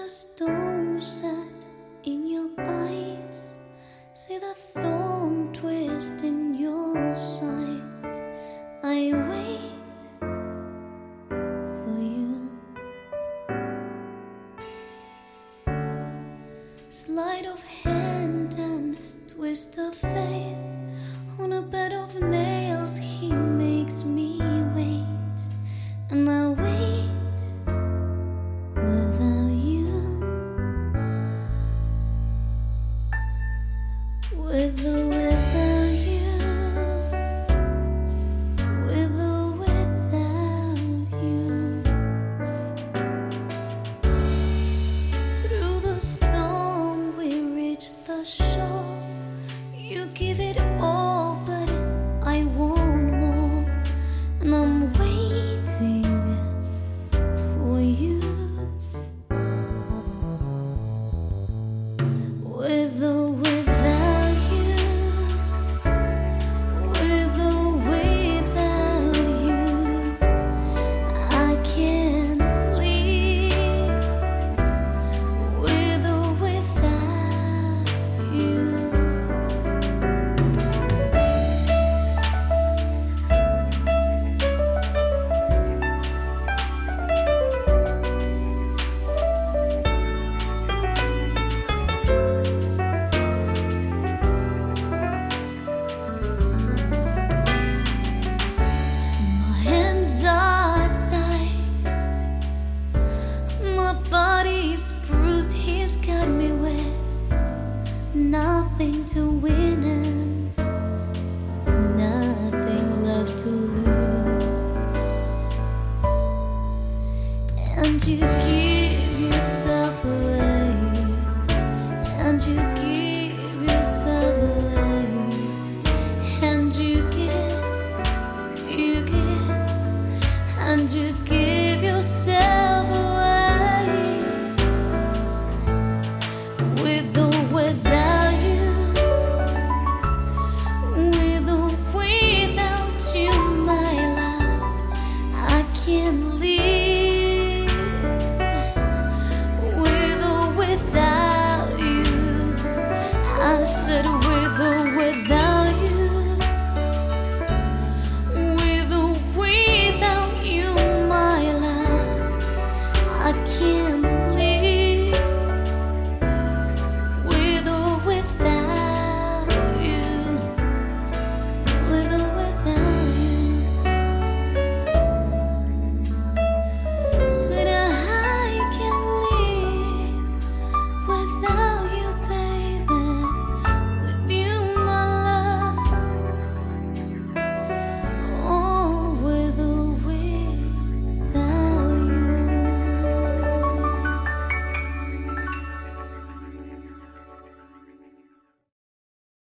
the stone set in your eyes, see the thorn twist in your side. I wait for you. Sleight of hand and twist of faith, on a bed of nails he makes me wait, and I wait without you. With or without you, with or without you. Through the storm we reach the shore. You give it all, but I want more, and I'm waiting for you. With or without you, with or without you, I can't live. With or without you. My hands are tied, my body's bruised. He's got me with nothing to win and nothing left to lose. And you give yourself away, and you give yourself away, and you give, and you give yourself away. With or without you, with or without you, my love, I can't live.